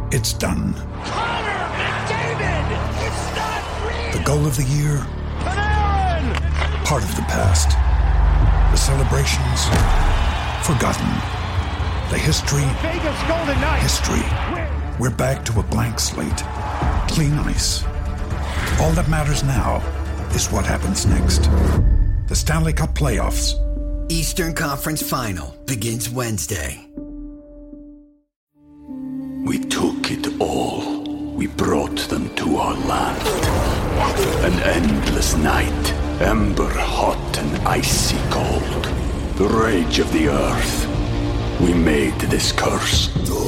It's done. Connor McDavid! It's not real! The goal of the year? Panarin! Part of the past. The celebrations? Forgotten. The history? Vegas Golden Knights! History. We're back to a blank slate. Clean ice. All that matters now is what happens next. The Stanley Cup playoffs. Eastern Conference Final begins Wednesday. We took it all. We brought them to our land. An endless night, ember hot and icy cold. The rage of the earth. We made this curse.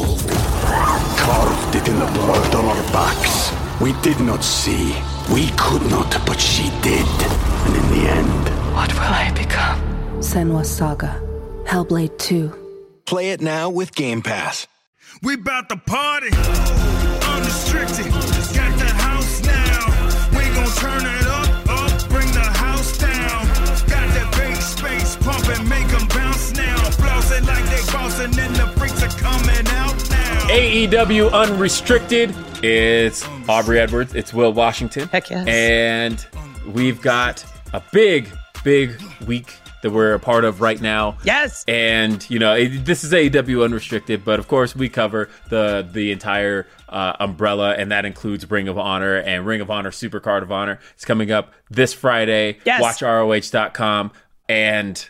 Carved it in the blood on our backs. We did not see. We could not, but she did. And in the end... What will I become? Senua's Saga. Hellblade 2. Play it now with Game Pass. We bout to party, unrestricted, got the house now, we gon' turn it up, bring the house down, got that big space pumping, make them bounce now, flossing like they bouncing and the freaks are coming out now. AEW Unrestricted, it's Aubrey Edwards, it's Will Washington. Heck yes. And we've got a big week that we're a part of right now. Yes. And, you know, this is AEW Unrestricted, but of course we cover the entire umbrella, and that includes Ring of Honor and Ring of Honor Supercard of Honor. It's coming up this Friday. Yes. Watch ROH.com. And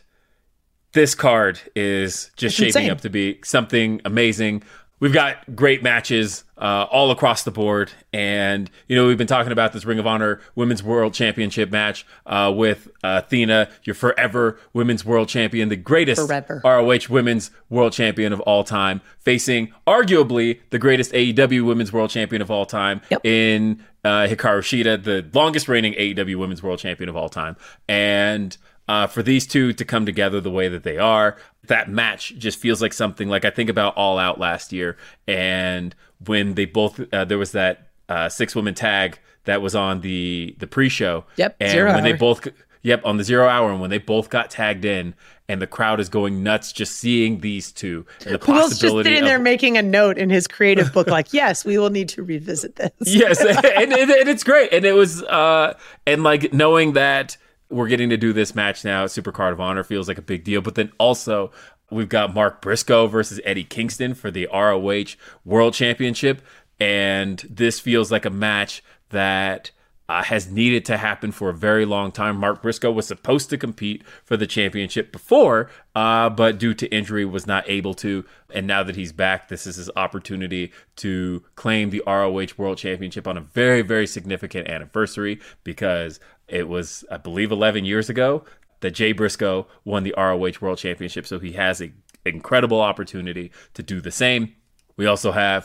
this card is just shaping up to be something amazing. We've got great matches all across the board. And, you know, we've been talking about this Ring of Honor Women's World Championship match with Athena, your forever Women's World Champion, the greatest ROH Women's World Champion of all time, facing arguably the greatest AEW Women's World Champion of all time in Hikaru Shida, the longest reigning AEW Women's World Champion of all time. And for these two to come together the way that they are, that match just feels like something like I think about All Out last year, and when they both there was that 6-woman tag that was on the pre-show. Yep. And 0 when hour. they both on the 0 hour, and when they both got tagged in, and the crowd is going nuts just seeing these two. And the Will's just possibility sitting there making a note in his creative book, like, yes, we will need to revisit this. Yes, and it's great, and it was and like knowing that we're getting to do this match now, Supercard of Honor, feels like a big deal. But then also, we've got Mark Briscoe versus Eddie Kingston for the ROH World Championship. And this feels like a match that has needed to happen for a very long time. Mark Briscoe was supposed to compete for the championship before, but due to injury was not able to. And now that he's back, this is his opportunity to claim the ROH World Championship on a very, very significant anniversary, because it was, I believe, 11 years ago that Jay Briscoe won the ROH World Championship. So he has an incredible opportunity to do the same. We also have,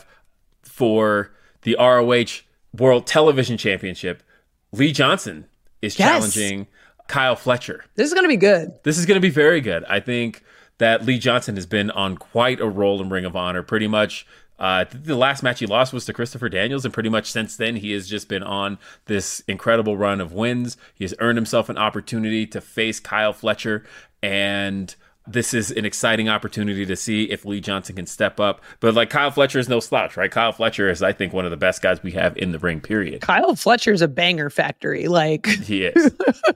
for the ROH World Television Championship, Lee Johnson is challenging Kyle Fletcher. This is going to be good. This is going to be very good. I think that Lee Johnson has been on quite a roll in Ring of Honor. Pretty much the last match he lost was to Christopher Daniels, and pretty much since then he has just been on this incredible run of wins. He has earned himself an opportunity to face Kyle Fletcher, and this is an exciting opportunity to see if Lee Johnson can step up. But like, Kyle Fletcher is no slouch, right? Kyle Fletcher is, I think, one of the best guys we have in the ring, period. Kyle Fletcher's a banger factory. Like, he is.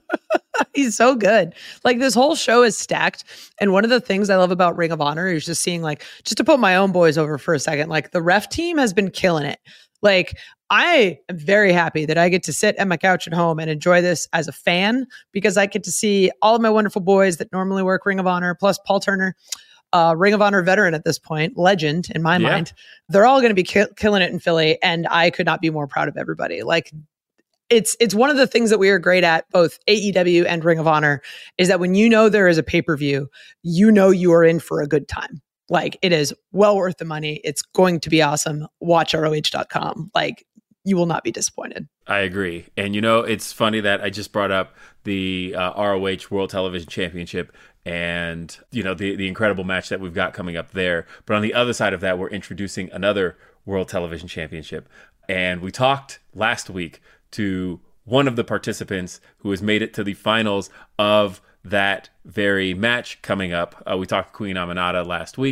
He's so good. Like, this whole show is stacked. And one of the things I love about Ring of Honor is just seeing, like, just to put my own boys over for a second, like, the ref team has been killing it. Like, I am very happy that I get to sit at my couch at home and enjoy this as a fan, because I get to see all of my wonderful boys that normally work Ring of Honor, plus Paul Turner, Ring of Honor veteran at this point, legend in my mind. They're all going to be killing it in Philly, and I could not be more proud of everybody. Like, it's one of the things that we are great at, both AEW and Ring of Honor, is that when you know there is a pay-per-view, you know you are in for a good time. Like, it is well worth the money. It's going to be awesome. Watch ROH.com. Like, you will not be disappointed. I agree. And, you know, it's funny that I just brought up the ROH World Television Championship and, you know, the incredible match that we've got coming up there. But on the other side of that, we're introducing another World Television Championship. And we talked last week to one of the participants who has made it to the finals of that very match coming up. We talked to Queen Aminata last week,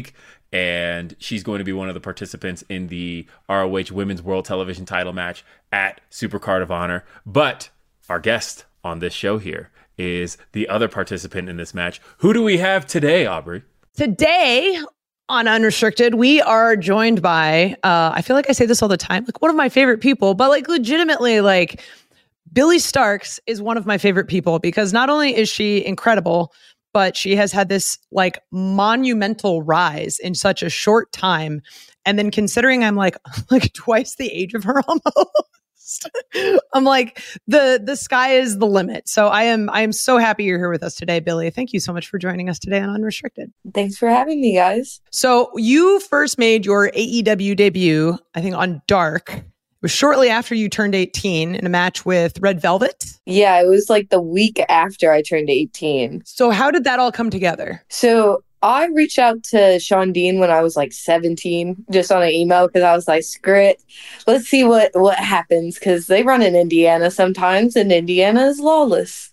and she's going to be one of the participants in the ROH Women's World Television title match at Supercard of Honor. But our guest on this show here is the other participant in this match. Who do we have today, Aubrey? Today on Unrestricted, we are joined by, I feel like I say this all the time, like one of my favorite people, but like legitimately, like Billie Starkz is one of my favorite people because not only is she incredible, but she has had this like monumental rise in such a short time. And then considering I'm like twice the age of her almost, I'm like, the sky is the limit. So I am so happy you're here with us today, Billie. Thank you so much for joining us today on Unrestricted. Thanks for having me, guys. So you first made your AEW debut, I think, on Dark. It was shortly after you turned 18 in a match with Red Velvet. Yeah, it was like the week after I turned 18. So how did that all come together? So I reached out to Sean Dean when I was like 17, just on an email, because I was like, screw it. Let's see what happens, because they run in Indiana sometimes, and Indiana is lawless.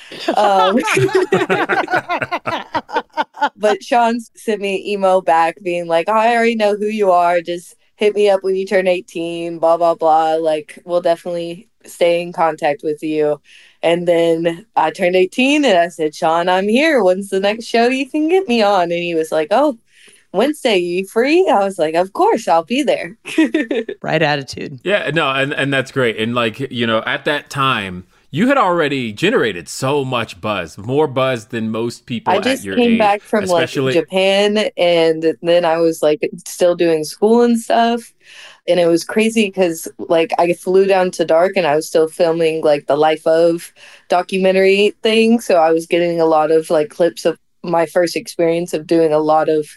But Sean sent me an email back being like, I already know who you are. Just hit me up when you turn 18, blah, blah, blah. Like, we'll definitely stay in contact with you. And then I turned 18 and I said, Sean, I'm here. When's the next show you can get me on? And he was like, oh, Wednesday, you free? I was like, of course, I'll be there. Right attitude. Yeah, no, and that's great. And like, you know, at that time, you had already generated so much buzz, more buzz than most people at your age. I just came back from like Japan, and then I was like still doing school and stuff. And it was crazy because like I flew down to Dark and I was still filming like the Life of documentary thing. So I was getting a lot of like clips of my first experience of doing a lot of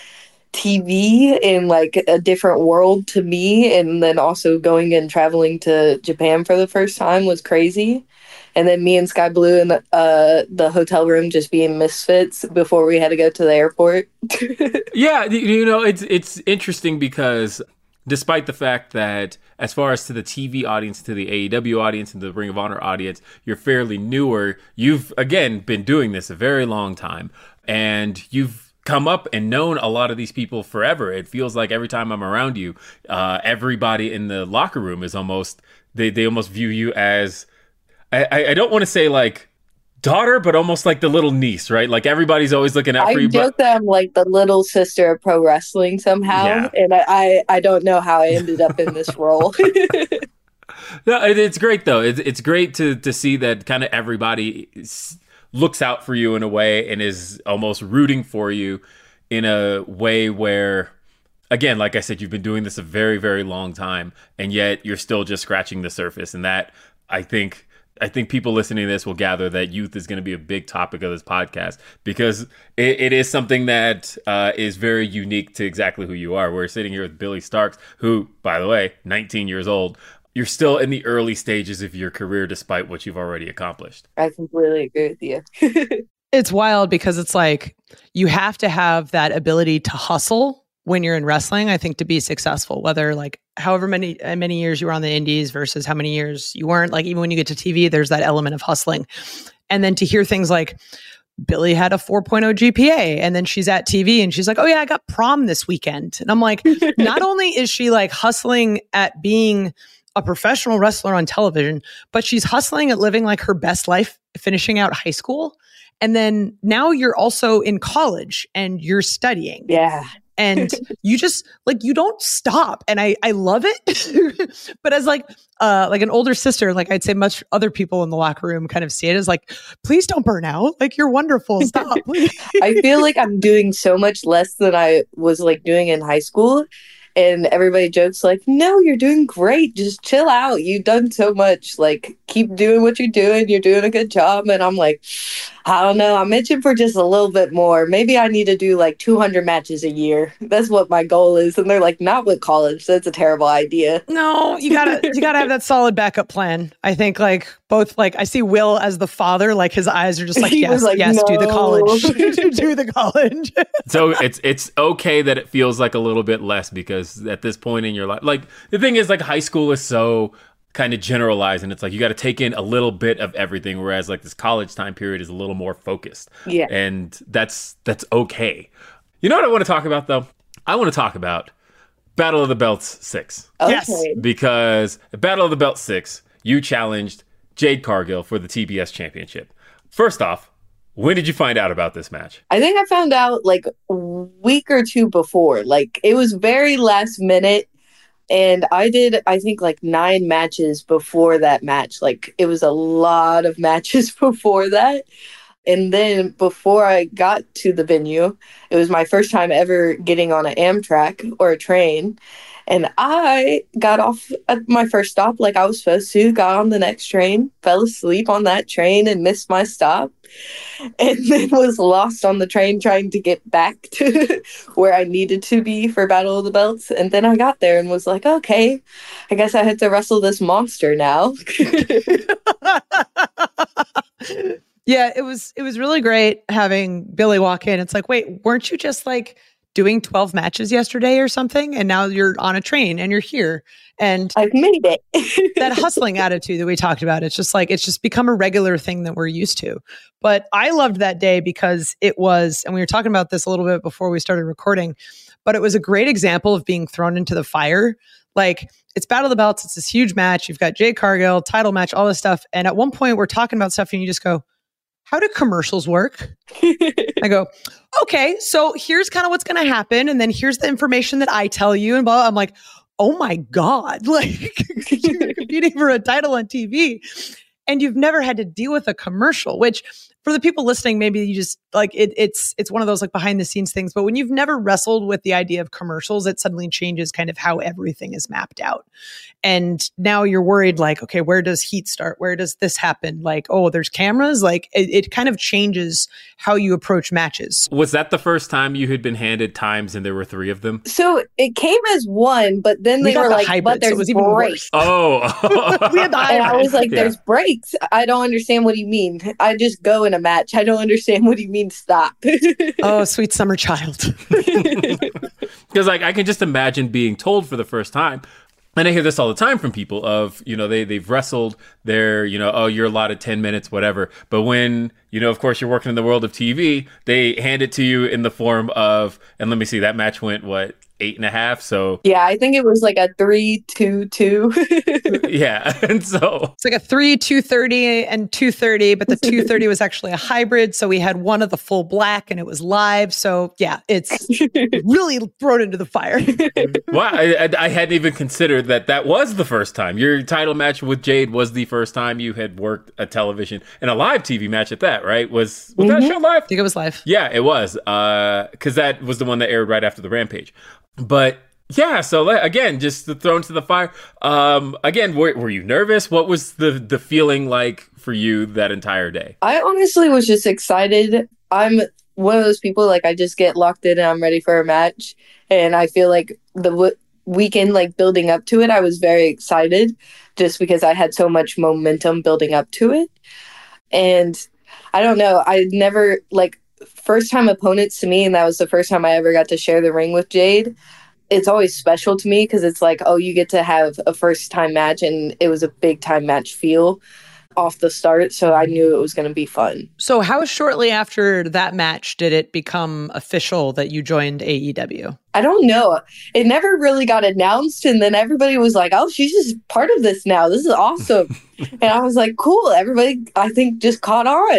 TV in like a different world to me. And then also going and traveling to Japan for the first time was crazy. And then me and Sky Blue in the hotel room just being misfits before we had to go to the airport. Yeah, you know, it's interesting because despite the fact that as far as to the TV audience, to the AEW audience, and the Ring of Honor audience, you're fairly newer, you've, again, been doing this a very long time. And you've come up and known a lot of these people forever. It feels like every time I'm around you, everybody in the locker room is almost, they almost view you as, I don't want to say like daughter, but almost like the little niece, right? Like everybody's always looking out for you. I joke that I'm like the little sister of pro wrestling somehow. Yeah. And I don't know how I ended up in this role. No, it's great though. It's great to see that kind of everybody looks out for you in a way and is almost rooting for you in a way where, again, like I said, you've been doing this a very, very long time, and yet you're still just scratching the surface. And that, I think people listening to this will gather that youth is going to be a big topic of this podcast, because it is something that is very unique to exactly who you are. We're sitting here with Billie Starkz, who, by the way, 19 years old. You're still in the early stages of your career despite what you've already accomplished. I completely agree with you. It's wild because it's like you have to have that ability to hustle when you're in wrestling, I think, to be successful, whether like however many years you were on the indies versus how many years you weren't. Like even when you get to TV, there's that element of hustling. And then to hear things like Billie had a 4.0 GPA and then she's at TV and she's like, oh yeah, I got prom this weekend. And I'm like, not only is she like hustling at being a professional wrestler on television, but she's hustling at living like her best life, finishing out high school. And then now you're also in college and you're studying. Yeah. And you just like, you don't stop. And I love it. But as like an older sister, like I'd say much other people in the locker room kind of see it as like, please don't burn out. Like you're wonderful. Stop. I feel like I'm doing so much less than I was like doing in high school. And everybody jokes like, no, you're doing great. Just chill out. You've done so much. Like, keep doing what you're doing. You're doing a good job. And I'm like, I don't know. I'm itching for just a little bit more. Maybe I need to do like 200 matches a year. That's what my goal is. And they're like, not with college. That's a terrible idea. No, you gotta have that solid backup plan. I think like both, like I see Will as the father, like his eyes are just like, yes, like, yes, no. Do the college, do the college. So it's okay that it feels like a little bit less, because at this point in your life, like the thing is like high school is so kind of generalized, and it's like you got to take in a little bit of everything, whereas like this college time period is a little more focused. Yeah. And that's okay. You know what I want to talk about though? I want to talk about Battle of the Belts 6. Okay. Yes. Because at Battle of the Belts 6, you challenged Jade Cargill for the TBS championship. First off, when did you find out about this match? I think I found out like a week or two before. Like it was very last minute. And I did, I think, like 9 matches before that match. Like it was a lot of matches before that. And then before I got to the venue, it was my first time ever getting on an Amtrak or a train. And I got off at my first stop like I was supposed to, got on the next train, fell asleep on that train and missed my stop. And then was lost on the train trying to get back to where I needed to be for Battle of the Belts. And then I got there and was like, okay, I guess I had to wrestle this monster now. Yeah, it was really great having Billy walk in. It's like, wait, weren't you just like doing 12 matches yesterday or something? And now you're on a train and you're here. And I've made it. That hustling attitude that we talked about, it's just become a regular thing that we're used to. But I loved that day because it was, and we were talking about this a little bit before we started recording, but it was a great example of being thrown into the fire. Like, it's Battle of the Belts. It's this huge match. You've got Jade Cargill, title match, all this stuff. And at one point we're talking about stuff and you just go, how do commercials work? I go, okay, so here's kind of what's going to happen. And then here's the information that I tell you. And blah. I'm like, oh my God, like you're competing for a title on TV and you've never had to deal with a commercial, which for the people listening, maybe you just like it's one of those like behind the scenes things. But when you've never wrestled with the idea of commercials, it suddenly changes kind of how everything is mapped out. And now you're worried like, okay, where does heat start? Where does this happen? Like, oh, there's cameras. Like it kind of changes how you approach matches. Was that the first time you had been handed times and there were 3 of them? So it came as one, but then they were like, hybrid, but there's so it was even breaks. worse. Oh. We had the And I was like, Yeah. there's breaks. I don't understand what you mean. I just go in a match. I don't understand what you mean stop. Oh, sweet summer child. Because like I can just imagine being told for the first time, and I hear this all the time from people of, you know, they've wrestled, they're, you know, oh, you're allotted 10 minutes, whatever. But when, you know, of course, you're working in the world of TV, they hand it to you in the form of, and let me see, that match went, what, 8.5? So Yeah, I think it was like a 3-2-2. yeah. And so It's like a 3, 230 and 230, but the 230 was actually a hybrid. So we had one of the full black and it was live. So yeah, it's really thrown into the fire. wow, I hadn't even considered that was the first time. Your title match with Jade was the first time you had worked a television and a live TV match at that, right? Was that show live? I think it was live. Yeah, it was. Because that was the one that aired right after the Rampage. But yeah, so again, just thrown to the fire. Again, were you nervous? What was the feeling like for you that entire day? I honestly was just excited. I'm one of those people, like, I just get locked in and I'm ready for a match. And I feel like the weekend, like, building up to it, I was very excited just because I had so much momentum building up to it. And I don't know, I never, like, first time opponents to me, and that was the first time I ever got to share the ring with Jade. It's always special to me because it's like, oh, you get to have a first time match, and it was a big time match feel off the start. So I knew it was going to be fun. So how shortly after that match did it become official that you joined AEW? I don't know. It never really got announced. And then everybody was like, oh, she's just part of this now. This is awesome. And I was like, cool. Everybody, I think, just caught on.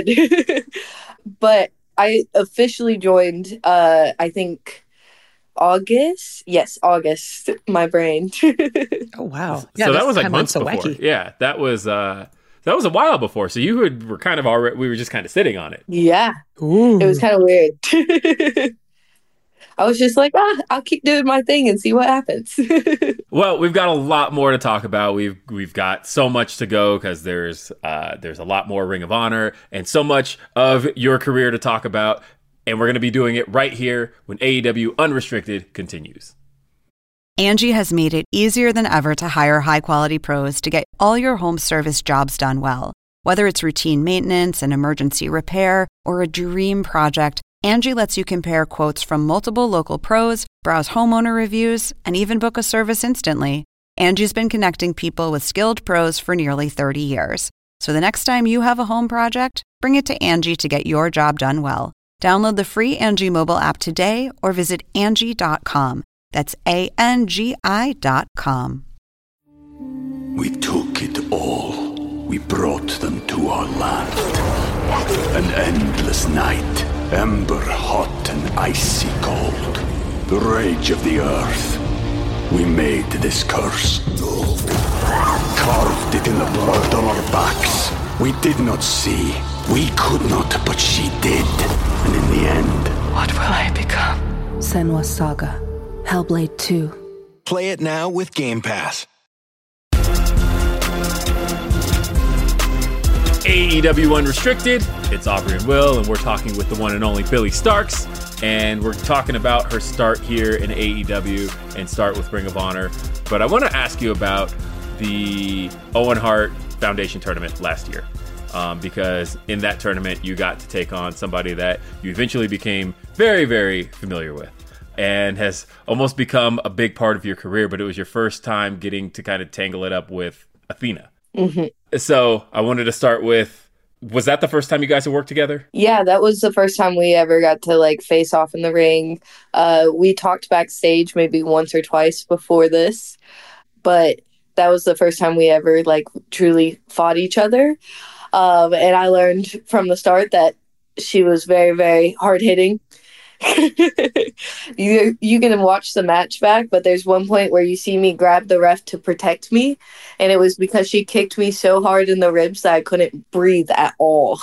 But I officially joined, I think, August. Yes, August. My brain. Oh, wow. So that was like months so before. wacky. Yeah, that was a while before. So you were kind of already, we were just kind of sitting on it. Yeah. Ooh. It was kind of weird. I was just like, I'll keep doing my thing and see what happens. Well, we've got a lot more to talk about. We've got so much to go because there's a lot more Ring of Honor and so much of your career to talk about. And we're going to be doing it right here when AEW Unrestricted continues. Angie has made it easier than ever to hire high-quality pros to get all your home service jobs done well. Whether it's routine maintenance, an emergency repair, or a dream project, Angie lets you compare quotes from multiple local pros, browse homeowner reviews, and even book a service instantly. Angie's been connecting people with skilled pros for nearly 30 years. So the next time you have a home project, bring it to Angie to get your job done well. Download the free Angie mobile app today or visit Angie.com. That's ANGI.com. We took it all. We brought them to our land. An endless night, ember hot and icy cold. The rage of the earth. We made this curse. Carved it in the blood on our backs. We did not see. We could not, but she did. And in the end, What will I become? Senua's Saga. Hellblade 2. Play it now with Game Pass. AEW Unrestricted. It's Aubrey and Will, and we're talking with the one and only Billie Starkz. And we're talking about her start here in AEW and start with Ring of Honor. But I want to ask you about the Owen Hart Foundation tournament last year. Because in that tournament, you got to take on somebody that you eventually became very, very familiar with and has almost become a big part of your career. But it was your first time getting to kind of tangle it up with Athena. Mm-hmm. So I wanted to start with, was that the first time you guys had worked together? Yeah, that was the first time we ever got to like face off in the ring. We talked backstage maybe once or twice before this, but that was the first time we ever like truly fought each other. And I learned from the start that she was very, very hard hitting. You can watch the match back, but there's one point where you see me grab the ref to protect me, and it was because she kicked me so hard in the ribs that I couldn't breathe at all.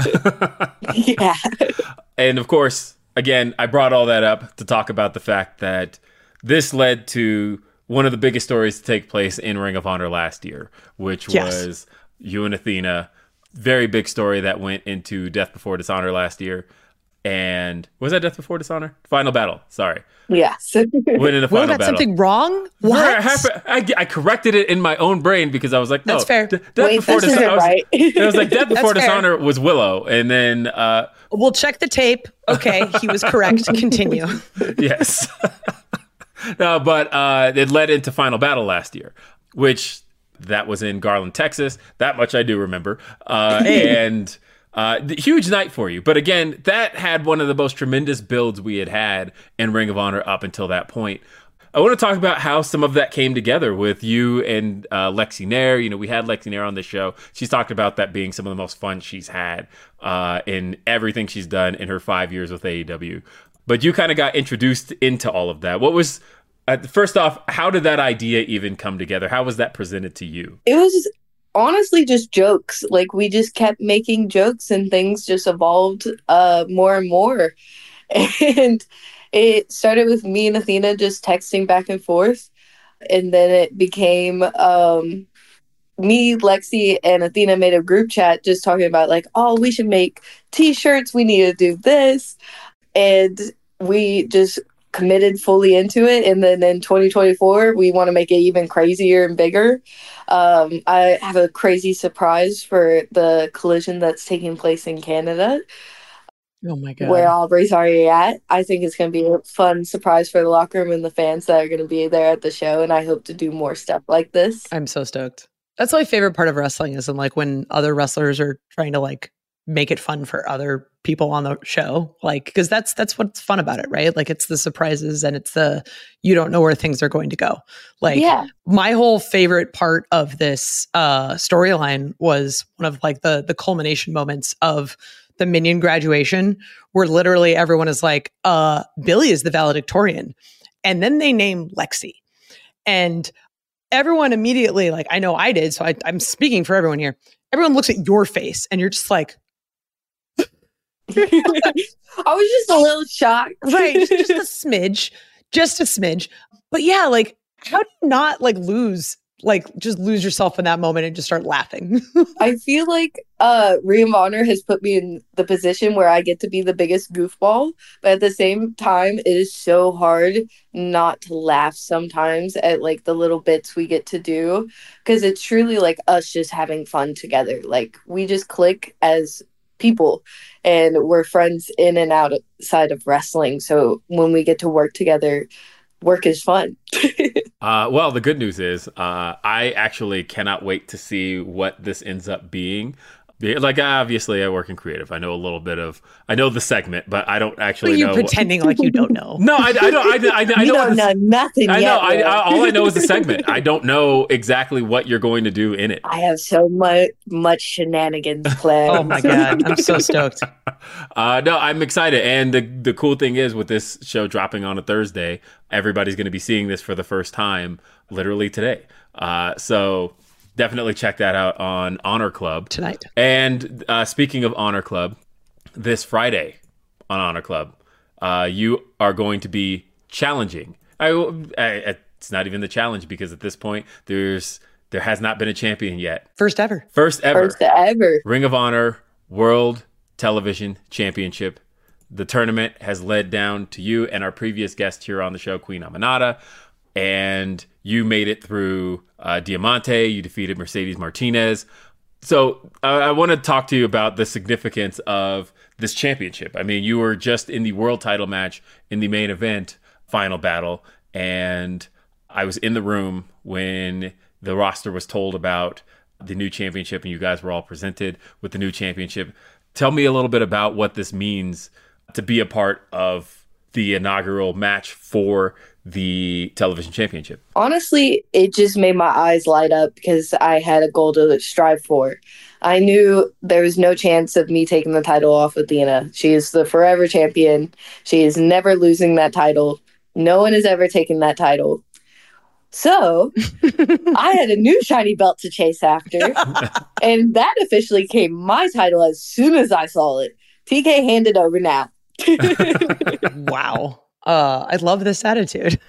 Yeah. And of course, again, I brought all that up to talk about the fact that this led to one of the biggest stories to take place in Ring of Honor last year, which was you and Athena. Very big story that went into Death Before Dishonor last year. And was that Death Before Dishonor? Final Battle. Sorry. Yes. Went into Final got Battle. Something wrong? What? I corrected it in my own brain because I was like, no. That's fair. Death Before Dishonor. Right. It was like Death Before Dishonor was Willow. And then... we'll check the tape. Okay, he was correct. Continue. Yes. No, but it led into Final Battle last year, which... That was in Garland, Texas. That much I do remember. And huge night for you. But again, that had one of the most tremendous builds we had in Ring of Honor up until that point. I want to talk about how some of that came together with you and Lexi Nair. You know, we had Lexi Nair on the show. She's talked about that being some of the most fun she's had in everything she's done in her 5 years with AEW. But you kind of got introduced into all of that. What was... first off, how did that idea even come together? How was that presented to you? It was honestly just jokes. Like, we just kept making jokes and things just evolved more and more. And it started with me and Athena just texting back and forth. And then it became me, Lexi, and Athena made a group chat just talking about like, oh, we should make t-shirts. We need to do this. And we just... committed fully into it, and then in 2024 we want to make it even crazier and bigger. I have a crazy surprise for the Collision that's taking place in Canada. Oh my god, where Aubrey's already at. I think it's going to be a fun surprise for the locker room and the fans that are going to be there at the show, and I hope to do more stuff like this. I'm so stoked. That's my favorite part of wrestling, is like when other wrestlers are trying to like make it fun for other people on the show, like, because that's what's fun about it, right? Like, it's the surprises and it's the, you don't know where things are going to go. Like, my whole favorite part of this storyline was one of like the culmination moments of the Minion graduation, where literally everyone is like, Billie is the valedictorian, and then they name Lexi, and everyone immediately, like, I know I did, so I'm speaking for everyone here. Everyone looks at your face and you're just like, I was just a little shocked. Right. Just a smidge. But yeah, like, how do you not like just lose yourself in that moment and just start laughing? I feel like Ring of Honor has put me in the position where I get to be the biggest goofball, but at the same time, it is so hard not to laugh sometimes at like the little bits we get to do, because it's truly like us just having fun together. Like, we just click as people, and we're friends in and outside of wrestling. So when we get to work together, work is fun. Well, the good news is I actually cannot wait to see what this ends up being. Like, obviously, I work in creative. I know I know the segment, but I don't actually You're know. pretending like you don't know. No, I don't. I You know don't know nothing I yet. know. Will. All I know is the segment. I don't know exactly what you're going to do in it. I have so much shenanigans planned. Oh my God. I'm so stoked. No, I'm excited. And the cool thing is, with this show dropping on a Thursday, everybody's going to be seeing this for the first time literally today. So definitely check that out on Honor Club tonight. And speaking of Honor Club, this Friday on Honor Club, you are going to be challenging. It's not even the challenge, because at this point there has not been a champion yet. First ever. Ring of Honor World Television Championship. The tournament has led down to you and our previous guest here on the show, Queen Aminata. And you made it through Diamante. You defeated Mercedes Martinez. So I want to talk to you about the significance of this championship. I mean, you were just in the world title match in the main event final battle. And I was in the room when the roster was told about the new championship, and you guys were all presented with the new championship. Tell me a little bit about what this means to be a part of the inaugural match for the television championship. Honestly, it just made my eyes light up because I had a goal to strive for. I knew there was no chance of me taking the title off Athena. She is the forever champion. She is never losing that title. No one has ever taken that title. So I had a new shiny belt to chase after. And that officially became my title as soon as I saw it. TK, hand it over now. Wow. I love this attitude.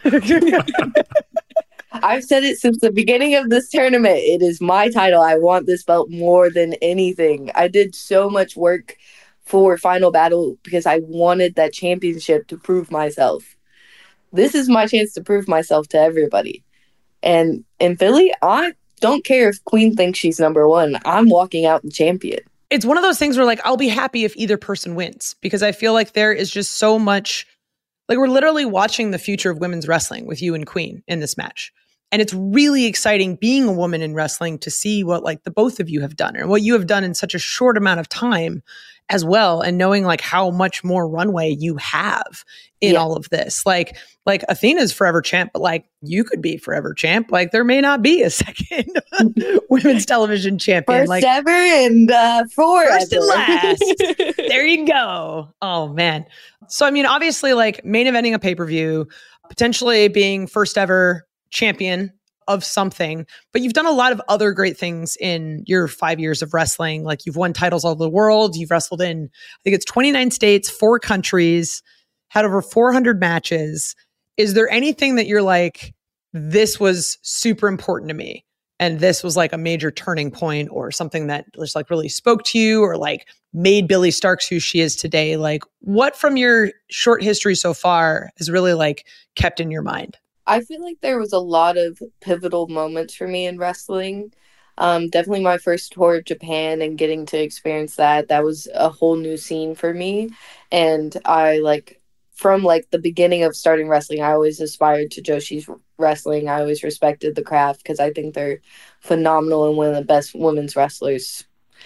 I've said it since the beginning of this tournament. It is my title. I want this belt more than anything. I did so much work for Final Battle because I wanted that championship to prove myself. This is my chance to prove myself to everybody. And in Philly, I don't care if Queen thinks she's number one. I'm walking out the champion. It's one of those things where, like, I'll be happy if either person wins, because I feel like there is just so much, like, we're literally watching the future of women's wrestling with you and Queen in this match. And it's really exciting being a woman in wrestling to see what, like, the both of you have done and what you have done in such a short amount of time as well. And knowing, like, how much more runway you have in all of this. Like Athena's forever champ, but, like, you could be forever champ. Like, there may not be a second women's television champion. First like, ever and forever. First and last. There you go. Oh, man. So, I mean, obviously, like, main eventing a pay-per-view, potentially being first ever champion of something, but you've done a lot of other great things in your 5 years of wrestling. Like, you've won titles all over the world. You've wrestled in, I think it's 29 states, 4 countries, had over 400 matches. Is there anything that you're like, this was super important to me, and this was like a major turning point, or something that just like really spoke to you, or like made Billie Starkz who she is today? Like, what from your short history so far is really like kept in your mind? I feel like there was a lot of pivotal moments for me in wrestling. Definitely my first tour of Japan and getting to experience that. That was a whole new scene for me. And I, like, from like the beginning of starting wrestling, I always aspired to Joshi's wrestling. I always respected the craft because I think they're phenomenal and one of the best women's wrestlers,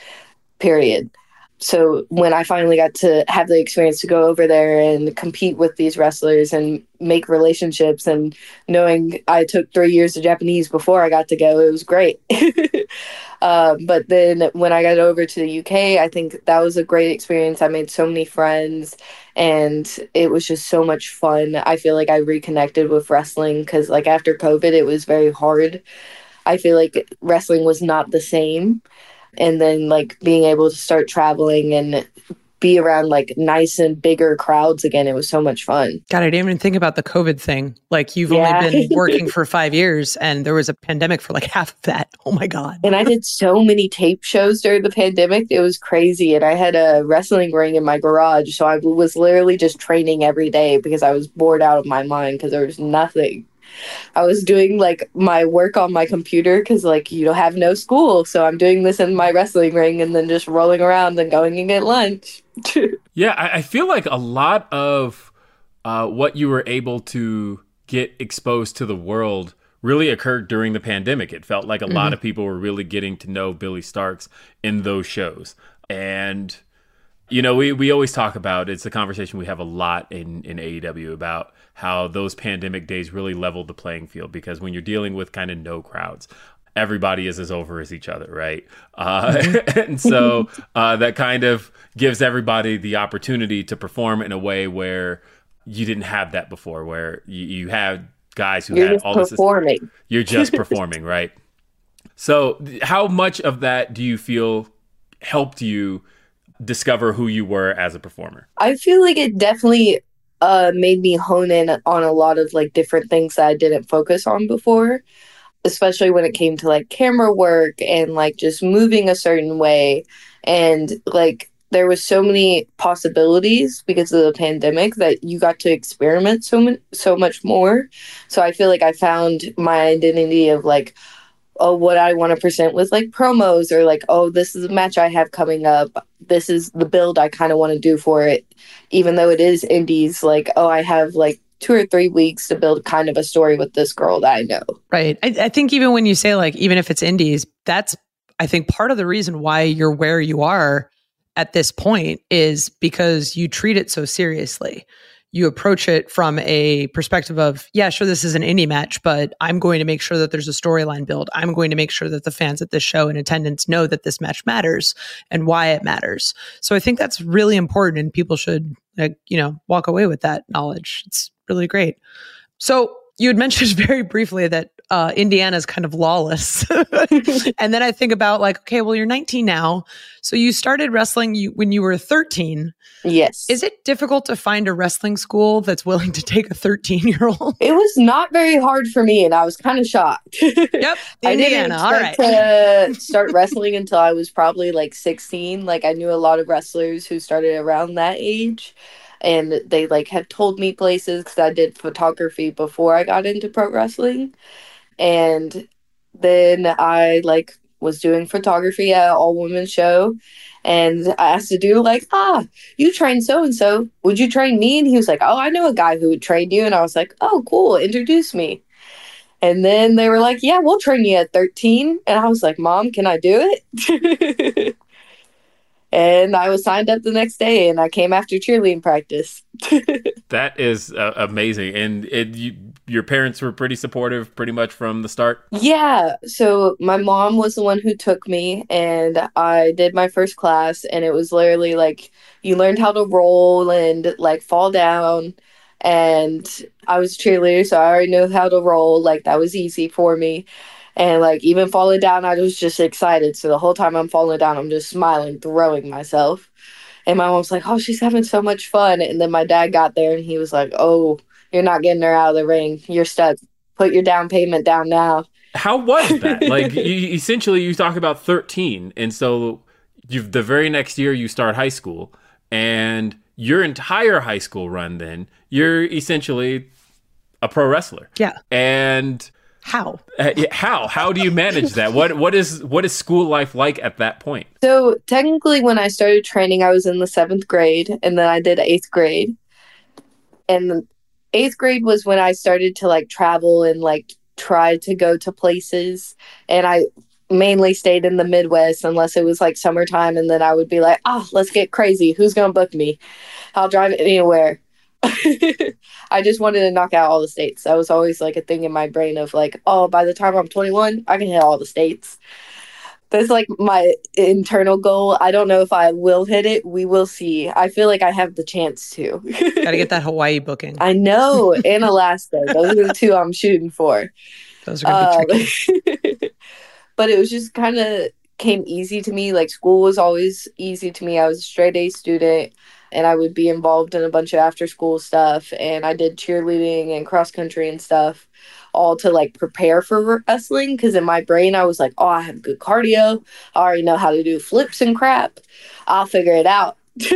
period. So when I finally got to have the experience to go over there and compete with these wrestlers and make relationships, and knowing I took 3 years of Japanese before I got to go, it was great. But then when I got over to the UK, I think that was a great experience. I made so many friends and it was just so much fun. I feel like I reconnected with wrestling because, like, after COVID, it was very hard. I feel like wrestling was not the same. And then, like, being able to start traveling and be around, like, nice and bigger crowds again, it was so much fun. God, I didn't even think about the COVID thing. Like, you've only been working for 5 years, and there was a pandemic for like half of that. Oh my God. And I did so many tape shows during the pandemic. It was crazy. And I had a wrestling ring in my garage. So I was literally just training every day because I was bored out of my mind because there was nothing. I was doing, like, my work on my computer because, like, you don't have no school. So I'm doing this in my wrestling ring and then just rolling around and going and get lunch. Yeah, I feel like a lot of what you were able to get exposed to the world really occurred during the pandemic. It felt like a lot of people were really getting to know Billy Starks in those shows. And, you know, we always talk about, it's a conversation we have a lot in AEW about how those pandemic days really leveled the playing field, because when you're dealing with kind of no crowds, everybody is as over as each other, right? And so that kind of gives everybody the opportunity to perform in a way where you didn't have that before, where you had guys who had all this. You're just performing, right? So how much of that do you feel helped you discover who you were as a performer? I feel like it definitely made me hone in on a lot of like different things that I didn't focus on before, especially when it came to like camera work and like just moving a certain way. And like there was so many possibilities because of the pandemic that you got to experiment so much more. So I feel like I found my identity of like, oh, what I want to present with like promos, or like, oh, this is a match I have coming up. This is the build I kind of want to do for it. Even though it is indies, like, oh, I have like 2 or 3 weeks to build kind of a story with this girl that I know. Right. I think even when you say like, even if it's indies, that's, I think part of the reason why you're where you are at this point is because you treat it so seriously. You approach it from a perspective of, yeah, sure, this is an indie match, but I'm going to make sure that there's a storyline build. I'm going to make sure that the fans at this show in attendance know that this match matters and why it matters. So I think that's really important, and people should, walk away with that knowledge. It's really great. So you had mentioned very briefly that Indiana is kind of lawless. And then I think about like, okay, well, you're 19 now. So you started wrestling when you were 13. Yes. Is it difficult to find a wrestling school that's willing to take a 13-year-old? It was not very hard for me, and I was kind of shocked. Yep. I Indiana. All right. To start wrestling until I was probably like 16. Like I knew a lot of wrestlers who started around that age. And they like had told me places because I did photography before I got into pro wrestling. And then I like was doing photography at an all-women show. And I asked to do like, you train so-and-so. Would you train me? And he was like, oh, I know a guy who would train you. And I was like, oh, cool. Introduce me. And then they were like, yeah, we'll train you at 13. And I was like, Mom, can I do it? And I was signed up the next day, and I came after cheerleading practice. That is amazing. And your parents were pretty supportive pretty much from the start? Yeah. So my mom was the one who took me, and I did my first class, and it was literally like you learned how to roll and like fall down. And I was a cheerleader, so I already knew how to roll. Like that was easy for me. And like even falling down, I was just excited. So the whole time I'm falling down, I'm just smiling, throwing myself. And my mom's like, oh, she's having so much fun. And then my dad got there and he was like, oh, you're not getting her out of the ring. You're stuck. Put your down payment down now. How was that? Like essentially you talk about 13. And so the very next year you start high school, and your entire high school run then, you're essentially a pro wrestler. Yeah. And how do you manage that? What is school life like at that point? So technically when I started training, I was in the 7th grade, and then I did 8th grade. And 8th grade was when I started to like travel and like try to go to places. And I mainly stayed in the Midwest unless it was like summertime. And then I would be like, let's get crazy. Who's going to book me? I'll drive anywhere. I just wanted to knock out all the states. That was always like a thing in my brain of like, oh, by the time I'm 21, I can hit all the states. That's like my internal goal. I don't know if I will hit it. We will see. I feel like I have the chance to. Gotta get that Hawaii booking. I know. And Alaska. Those are the 2 I'm shooting for. Those are going to be tricky. But it was just kind of came easy to me. Like school was always easy to me. I was a straight A student. And I would be involved in a bunch of after school stuff. And I did cheerleading and cross country and stuff, all to like prepare for wrestling. Because in my brain, I was like, oh, I have good cardio. I already know how to do flips and crap. I'll figure it out.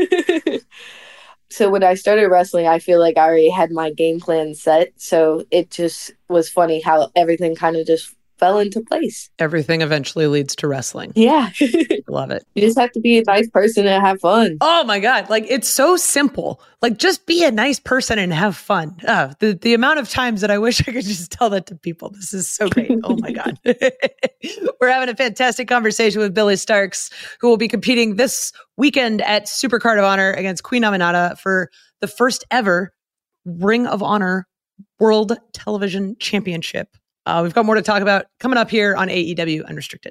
So when I started wrestling, I feel like I already had my game plan set. So it just was funny how everything kind of just fell into place. Everything eventually leads to wrestling. Yeah. Love it. You just have to be a nice person and have fun. Oh my God. Like, it's so simple. Like, just be a nice person and have fun. The amount of times that I wish I could just tell that to people. This is so great. Oh my God. We're having a fantastic conversation with Billie Starkz, who will be competing this weekend at Supercard of Honor against Queen Aminata for the first ever Ring of Honor World Television Championship. We've got more to talk about coming up here on AEW Unrestricted.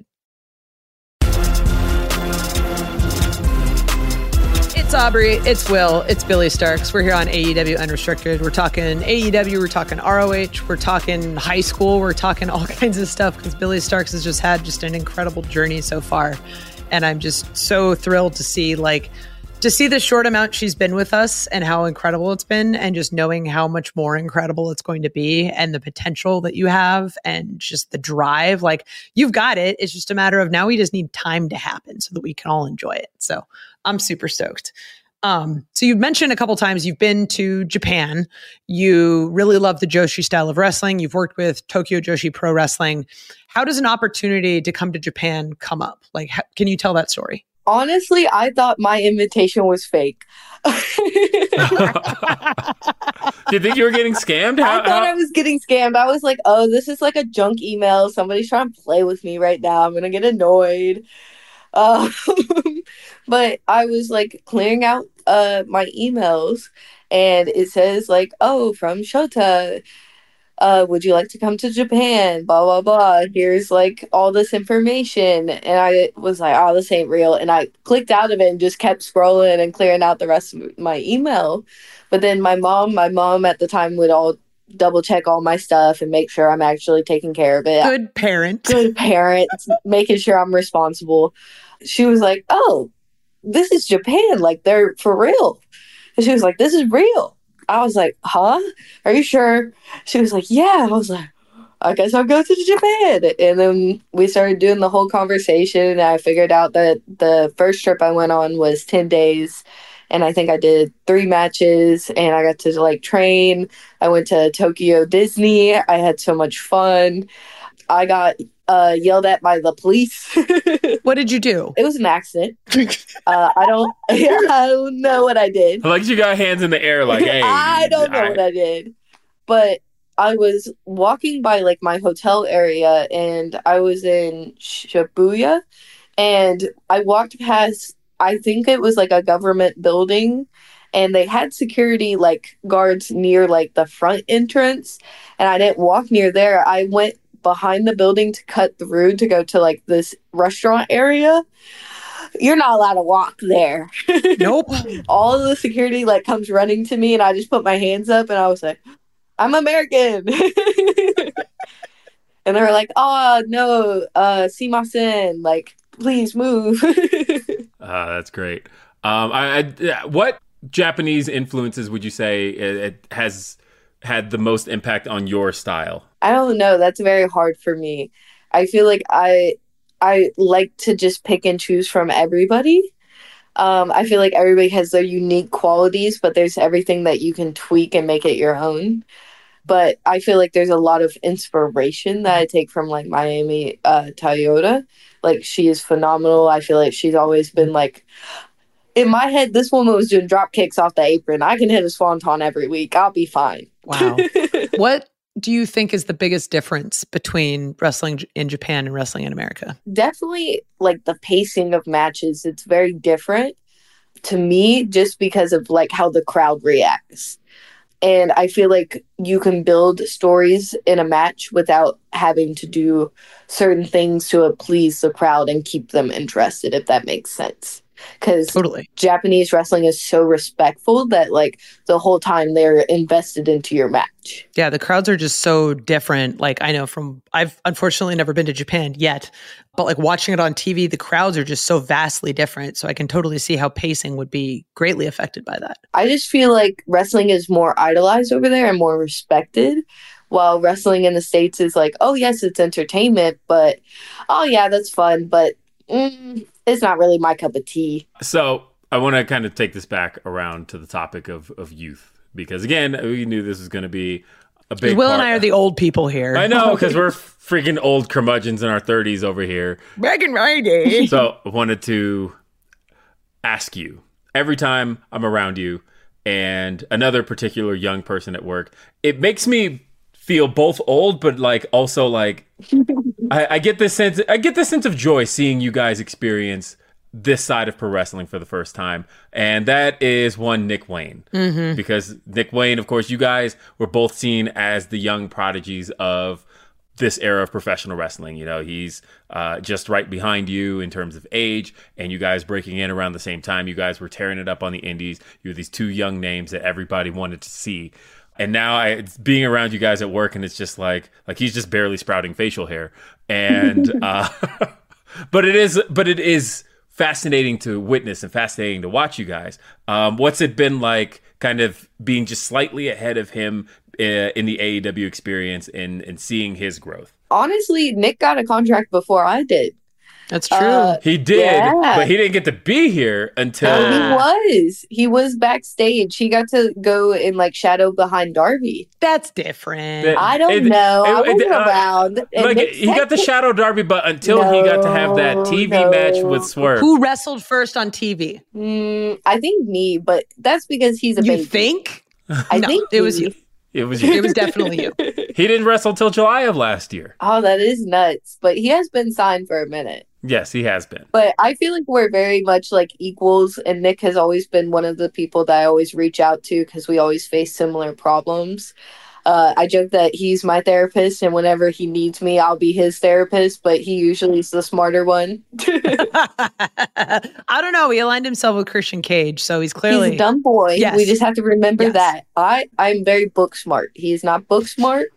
It's Aubrey, it's Will, it's Billie Starkz. We're here on AEW Unrestricted. We're talking AEW, we're talking ROH, we're talking high school, we're talking all kinds of stuff because Billie Starkz has just had just an incredible journey so far. And I'm just so thrilled to see the short amount she's been with us and how incredible it's been, and just knowing how much more incredible it's going to be and the potential that you have and just the drive. Like, you've got it. It's just a matter of now we just need time to happen so that we can all enjoy it. So I'm super stoked. So you've mentioned a couple times you've been to Japan. You really love the Joshi style of wrestling. You've worked with Tokyo Joshi Pro Wrestling. How does an opportunity to come to Japan come up? Like, can you tell that story? Honestly, I thought my invitation was fake. Do you think you were getting scammed? I thought I was getting scammed. I was like, oh, this is like a junk email. Somebody's trying to play with me right now. I'm going to get annoyed. But I was like clearing out my emails, and it says like, oh, from Shota. Would you like to come to Japan? Blah, blah, blah. Here's like all this information. And I was like, oh, this ain't real. And I clicked out of it and just kept scrolling and clearing out the rest of my email. But then my mom at the time would all double check all my stuff and make sure I'm actually taking care of it. Good parent, making sure I'm responsible. She was like, oh, this is Japan. Like, they're for real. And she was like, this is real. I was like, huh? Are you sure? She was like, yeah. I was like, I guess I'll go to Japan. And then we started doing the whole conversation. And I figured out that the first trip I went on was 10 days. And I think I did 3 matches. And I got to like train. I went to Tokyo Disney. I had so much fun. I got yelled at by the police. What did you do? It was an accident. I don't know what I did. Like, you got hands in the air like, hey. I don't know what I did. But I was walking by like my hotel area, and I was in Shibuya, and I walked past, I think it was like a government building, and they had security like guards near like the front entrance, and I didn't walk near there. I went behind the building to cut through to go to like this restaurant area. You're not allowed to walk there. Nope. All of the security like comes running to me, and I just put my hands up and I was like, I'm American. And they were like, oh no, simasen, like, please move. That's great. What Japanese influences would you say it has had the most impact on your style? I don't know. That's very hard for me. I feel like I like to just pick and choose from everybody. I feel like everybody has their unique qualities, but there's everything that you can tweak and make it your own. But I feel like there's a lot of inspiration that I take from like Mayumi Toyota. Like, she is phenomenal. I feel like she's always been like, in my head, this woman was doing drop kicks off the apron. I can hit a swanton every week. I'll be fine. Wow. What do you think is the biggest difference between wrestling in Japan and wrestling in America? Definitely like the pacing of matches. It's very different to me just because of like how the crowd reacts. And I feel like you can build stories in a match without having to do certain things to please the crowd and keep them interested, if that makes sense. Because totally. Japanese wrestling is so respectful that like the whole time they're invested into your match. Yeah, the crowds are just so different. Like, I know I've unfortunately never been to Japan yet, but like watching it on TV, the crowds are just so vastly different. So I can totally see how pacing would be greatly affected by that. I just feel like wrestling is more idolized over there and more respected, while wrestling in the States is like, oh yes, it's entertainment, but oh yeah, that's fun, but it's not really my cup of tea. So I want to kind of take this back around to the topic of youth, because again, we knew this was going to be a big Will part. and I are the old people here. I know, because we're freaking old curmudgeons in our 30s over here. Back in my day. So I wanted to ask you, every time I'm around you and another particular young person at work, it makes me feel both old, but like also like I get this sense of joy seeing you guys experience this side of pro wrestling for the first time. And that is one Nick Wayne. Mm-hmm. Because Nick Wayne, of course, you guys were both seen as the young prodigies of this era of professional wrestling. You know, he's just right behind you in terms of age, and you guys breaking in around the same time. You guys were tearing it up on the indies. You were these two young names that everybody wanted to see. And now it's being around you guys at work, and it's just like he's just barely sprouting facial hair. And but it is fascinating to witness and fascinating to watch you guys. What's it been like kind of being just slightly ahead of him in the AEW experience and seeing his growth? Honestly, Nick got a contract before I did. That's true. He did, yeah. but he didn't get to be here until... He was backstage. He got to go and like shadow behind Darby. That's different. I don't know. I wasn't around. Like, he got the shadow Darby, but until he got to have that TV match with Swerve. Who wrestled first on TV? I think me, but that's because he's a baby. You think? I think it was you. It was you. It was definitely you. He didn't wrestle till July of last year. Oh, that is nuts. But he has been signed for a minute. Yes, he has been. But I feel like we're very much like equals, and Nick has always been one of the people that I always reach out to because we always face similar problems. I joke that he's my therapist, and whenever he needs me, I'll be his therapist, but he usually is the smarter one. I don't know. He aligned himself with Christian Cage, so he's clearly... He's a dumb boy. Yes. We just have to remember that. I'm very book smart. He is not book smart,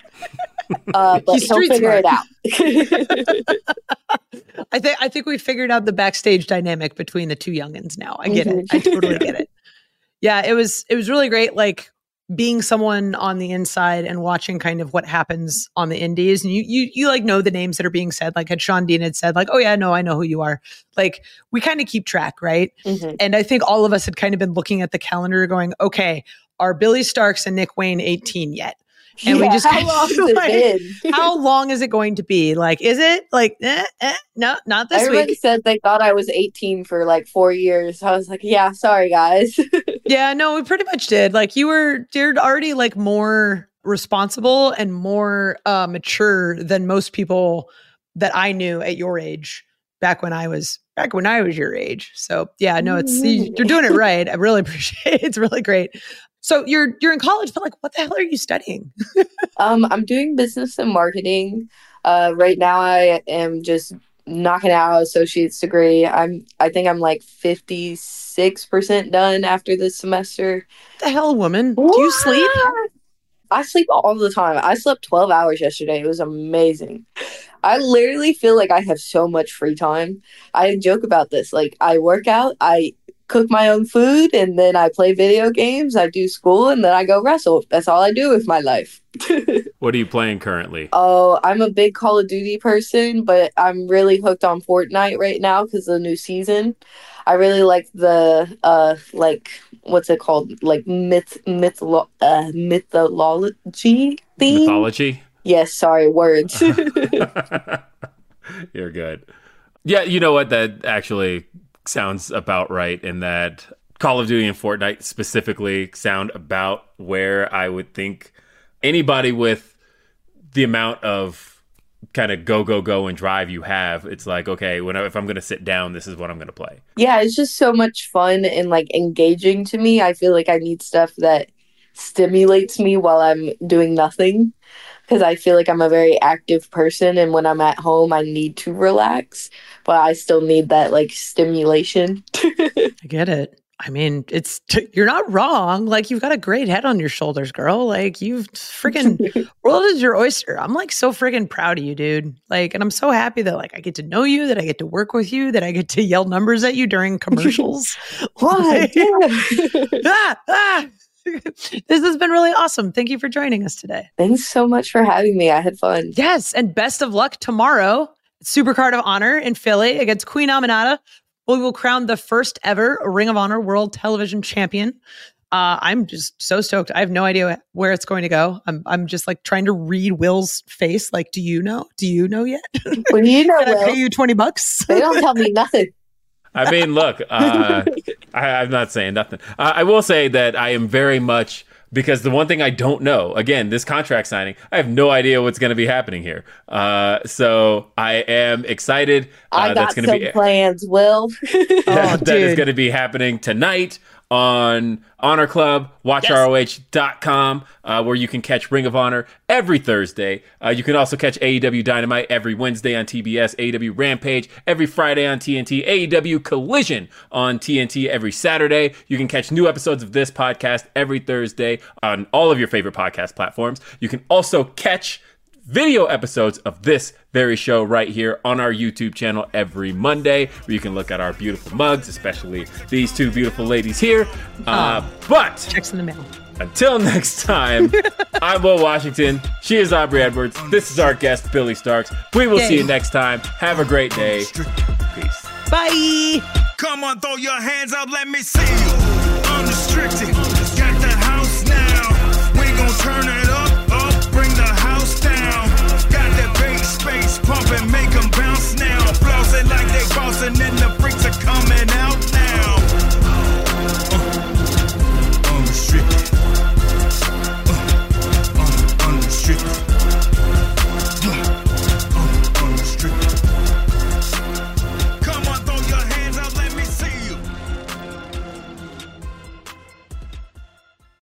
but he'll figure it out. I think we figured out the backstage dynamic between the two youngins now. I get it. I totally get it. Yeah, it was really great. Like being someone on the inside and watching kind of what happens on the indies, and you like know the names that are being said. Like had Sean Dean had said, like, oh yeah, no, I know who you are. Like we kind of keep track, right? Mm-hmm. And I think all of us had kind of been looking at the calendar, going, okay, are Billy Starks and Nick Wayne 18 yet? And we just how long has it been? How long is it going to be? Like, is it like, no, not this Everybody week. said they thought I was 18 for like 4 years. I was like, yeah, sorry guys. Yeah, no, we pretty much did. Like you're already like more responsible and more mature than most people that I knew at your age back when I was your age. So yeah, no, you're doing it right. I really appreciate it. It's really great. So you're in college, but like, what the hell are you studying? I'm doing business and marketing. Right now I am just knocking out an associate's degree. I think I'm like 56% done after this semester. What the hell, woman? Do you sleep? I sleep all the time. I slept 12 hours yesterday. It was amazing. I literally feel like I have so much free time. I joke about this. Like I work out, I cook my own food, and then I play video games, I do school, and then I go wrestle. That's all I do with my life. What are you playing currently? Oh, I'm a big Call of Duty person, but I'm really hooked on Fortnite right now because of the new season. I really like the like what's it called? Like mythology theme. Mythology? Yes, sorry, words. You're good. Yeah, you know what? That actually sounds about right in that Call of Duty and Fortnite specifically sound about where I would think anybody with the amount of kind of go and drive you have, it's like, okay, if I'm going to sit down, this is what I'm going to play. Yeah, it's just so much fun and like engaging to me. I feel like I need stuff that stimulates me while I'm doing nothing, because I feel like I'm a very active person, and when I'm at home I need to relax, but I still need that like stimulation. I get it. I mean, you're not wrong. Like you've got a great head on your shoulders, girl. Like you've freaking world is your oyster. I'm like so freaking proud of you, dude. Like, and I'm so happy that like I get to know you, that I get to work with you, that I get to yell numbers at you during commercials. What? This has been really awesome. Thank you for joining us today. Thanks so much for having me. I had fun. Yes, and best of luck tomorrow. Supercard of Honor in Philly against Queen Aminata. We will crown the first ever Ring of Honor World Television Champion. I'm just so stoked. I have no idea where it's going to go. I'm just like trying to read Will's face. Like, do you know? Do you know yet? Well, you know, Can I pay you $20? They don't tell me nothing. I mean, look, I'm not saying nothing. I will say that I am very much, because the one thing I don't know, again, this contract signing, I have no idea what's going to be happening here. So I am excited. I got some plans, Will. That is going to be happening tonight on Honor Club, watchroh.com, where you can catch Ring of Honor every Thursday. You can also catch AEW Dynamite every Wednesday on TBS, AEW Rampage every Friday on TNT, AEW Collision on TNT every Saturday. You can catch new episodes of this podcast every Thursday on all of your favorite podcast platforms. You can also catch video episodes of this very show right here on our YouTube channel every Monday, where you can look at our beautiful mugs, especially these two beautiful ladies here. But checks in the mail. Until next time, I'm Will Washington. She is Aubrey Edwards. This is our guest, Billy Starks. We will see you next time. Have a great day. Peace. Bye. Come on, throw your hands up. Let me see you. Unrestricted. Got the house now. We gon' turn it